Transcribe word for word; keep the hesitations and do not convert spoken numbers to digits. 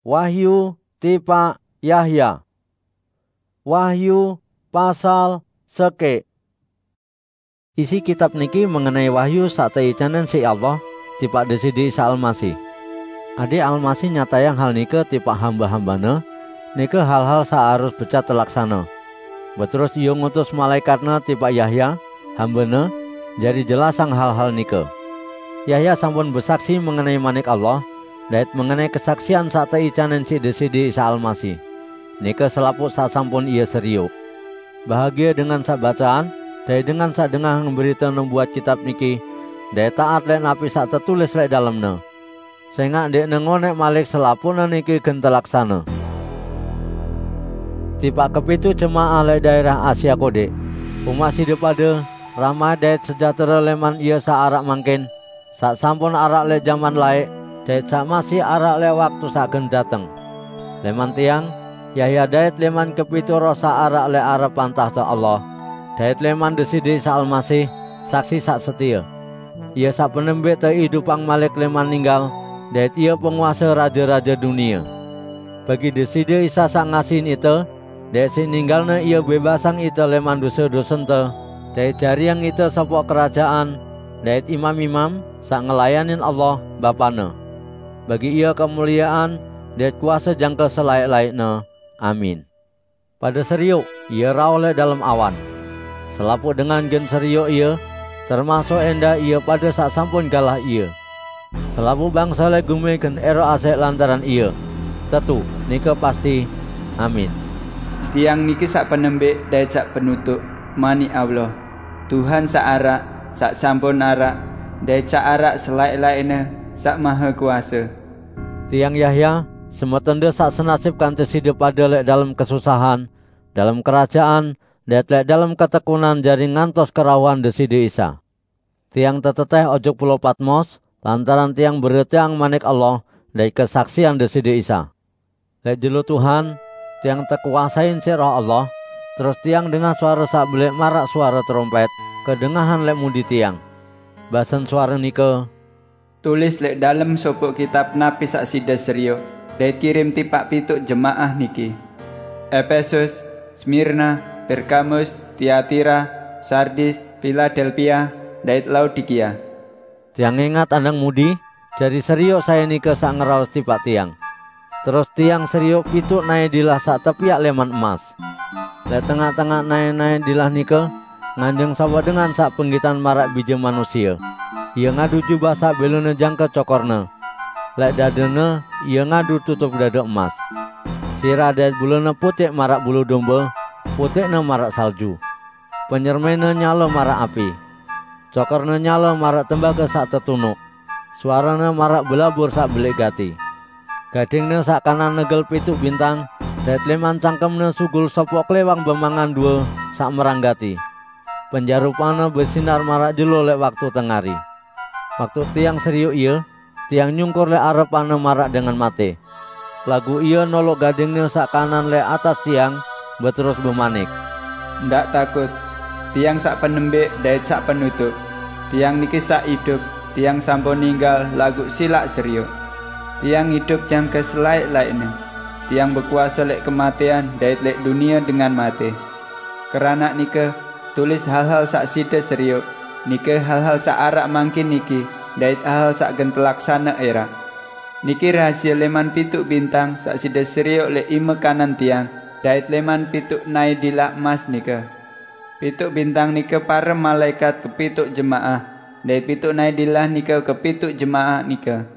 Wahyu tipa Yahya. Wahyu pasal seke. Isi kitab niki mengenai wahyu saat icanan si Allah tipa desidi Isa Almasih. Adi Almasih nyatayang hal nike tipa hamba-hambana, nike hal-hal saarus becat telaksana. Beterus ia ngutus malaikatna tipa Yahya, hambana, jadi jelasang hal-hal nike. Yahya sampun bersaksi mengenai manik Allah, dait mengenai kesaksian saat icanan si desidi Isa Almasih. Nike selaput sasampun ia seriuk. Bahagia dengan sak bacaan, dai dengan sak dengah berita membuat kitab niki, dai taat lek napi sak tertulis lek dalamna. Sehingga dek nengonek malik selapuna niki gentelaksana. Tipa kepitu jemaah lek daerah Asia Kode. Umat sidup pada ramai dait sejahtera leman ia saarak mangkin. Sak sampun arak lek zaman laik, dait sak masih arak lek waktu sak gen dateng. Leman tiang, Yahya dait leman kepitu rosa arak lek arepan tahta Allah. Dait leman desidi Isa Almasih, saksi sak setia. Ia sak penembik terhidupang malik leman ninggal, dait ia penguasa raja-raja dunia. Bagi desidi Isa sak ngasihin itu, dait si ninggalna ia bebasang itu leman dosa-dosa ente, dait jariang itu sopok kerajaan, dait imam-imam sak ngelayanin Allah Bapana. Bagi ia kemuliaan, dait kuasa jangka selaik-laikna. Amin. Pada seriuk, ia rawle dalam awan. Selaput dengan gen seriuk ia, termasuk enda ia pada sak sampun galah ia. Selapu bangsa le gume gen ero asek lantaran ia. Tentu, nika pasti. Amin. Tiang niki sak penembik dait sak penutup mani Allah. Tuhan sak arak, sak sampun arak, dait sak arak selaik-laikna, sak maha kuasa. Tiang Yahya semetende sak senasib kanti sidup pada lek dalam kesusahan, dalam kerajaan, dait lek dalam ketekunan jadi ngantos kerawan desidi Isa. Tiang teteteh ojok pulau Patmos, lantaran tiang beretiang manik Allah, dait kesaksian desidi Isa. Lek jelu Tuhan, tiang tekuasain si roh Allah, terus tiang dengar suara sak belik marak suara trompet, kedengahan lek mudi tiang. Basen suara nike, tulis lek dalam sopok kitab napi sak sida serio, dait kirim tipak pituk jemaah niki. Efesus, Smyrna, Pergamus, Tiatira, Sardis, Philadelphia, dait Laodikia. Tiang ingat andang mudi, jadi seriuk saya nike sak ngeraos tipak tiang. Terus tiang seriuk pituk naik dilah sak tepiak leman emas. Lek tengah-tengah naik-naik dilah nike, nganjeng sawa dengan sak penggitan marak biji manusia. Ia ngadu jubah sak belune jangka cokorne. Lek dadene, ia ngadu tutup dada emas. Sirah dait bulune putih marak bulu domba, putihne marak salju. Penyermene nyala marak api. Cokorne nyala marak tembaga sak tetunuk. Suarane marak belabur sak belik gati. Gadingne sak kanan negel pituk bintang, dait leman cangkemne sugul sopok lewang bemangan dua sak meranggati. Penjarupana bersinar marak jelo lek waktu tengari. Waktu tiang seriuk ia, tiang nyungkur lek arepane marak dengan mate. Lagu ia nolok gadingnya sak kanan lek atas tiang, beterus bemanik. Ndak takut, tiang sak penembik dait sak penutup. Tiang niki sak hidup, tiang sampun ninggal lagu silak seriuk. Tiang hidup jangka selaik-laiknya. Tiang berkuasa lek kematian dait lek dunia dengan mati. Kerana nike tulis hal-hal sak sida seriuk. Nike hal-hal sak arak mangkin niki, dait hal-hal sak gentelaksana era. Niki rahasia leman pituk bintang sak sida seriuk lek ime kanan tiang, dait leman pituk nai dilak mas nike. Pituk bintang nike para malaikat kepituk jemaah, dait pituk nai dilah nike kepituk jemaah nike.